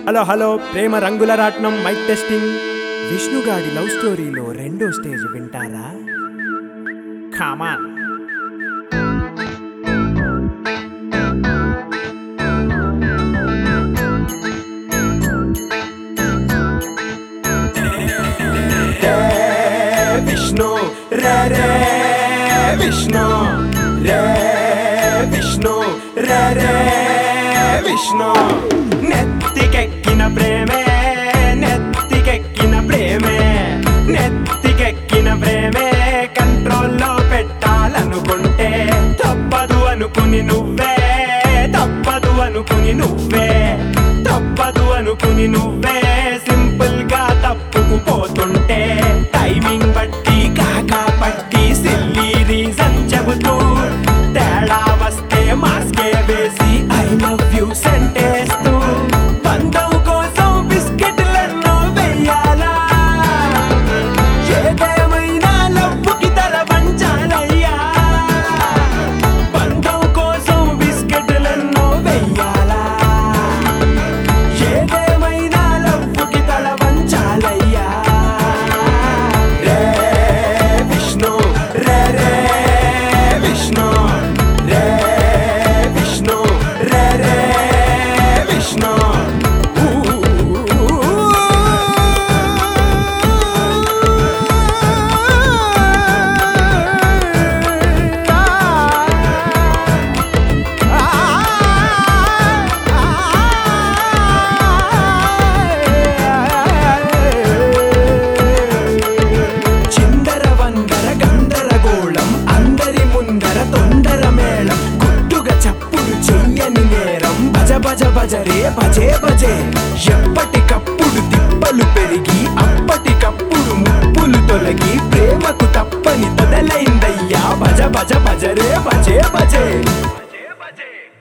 Hello hello ప్రేమ రంగుల రాట్నం mic testing. విష్ణుగాడి love స్టోరీలో రెండో స్టేజ్ వింటారా? కామాన్. విష్ణు రే రే విష్ణు రే విష్ణు రే రే విష్ణు. నెత్తికెక్కిన ప్రేమే నెత్తికెక్కిన ప్రేమే నెత్తికెక్కిన ప్రేమే కంట్రోల్లో పెట్టాలనుకుంటే తప్పదు అనుకుని నువ్వే తప్పదు అనుకుని నువ్వే తప్పదు అనుకుని నువ్వే సింపుల్ గా తప్పుకుపోతుంటే టైమింగ్ బట్టి కాకా పట్టి సిల్లీ రీజన్ చెబుతూ తేడా వస్తే మాస్కే వేసి ఐ లవ్ యూ సెంటేస్తూ బంధం కోసం బిస్కెట్లెన్నో వెయ్యాలా? ఏదేమైనా లవ్వుకి తల వంచాలయ్యా. బంధం కోసం బిస్కెట్లెన్నో వెయ్యాలా? ఏదేమైనా లవ్వుకి తల వంచాలయ్యా. రే విష్ణు రే రే విష్ణు రే విష్ణు రే రే విష్ణు. చిందర వందర గందరగోళం అందరి ముందర తొందర మేళం గుట్టుగా చప్పుడు చెయ్యని నేరం భజ భజ భజరే భజే భజే. ఎప్పటికప్పుడు తిప్పలు పెరిగి అప్పటికప్పుడు ముప్పులు తొలగి ప్రేమకు తప్పని మొదలైందయ్యా. భజ భజ భజరే భజే భజే.